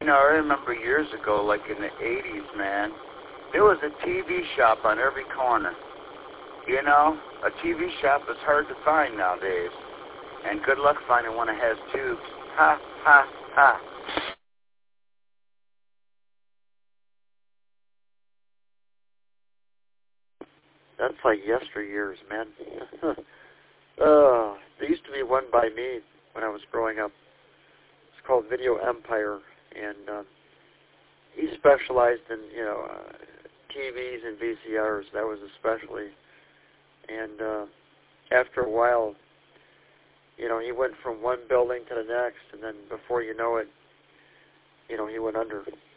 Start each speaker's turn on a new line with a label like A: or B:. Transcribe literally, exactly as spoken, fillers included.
A: know, I remember years ago, like in the eighties, man, there was a T V shop on every corner. You know, a T V shop is hard to find nowadays. And good luck finding one that has tubes. Ha, ha, ha. That's like yesteryears, man. uh, there used to be one by me when I was growing up. It's called Video Empire, and uh, he specialized in, you know, uh, T Vs and V C Rs. That was especially. And uh, after a while, you know, he went from one building to the next, and then before you know it, you know, he went under.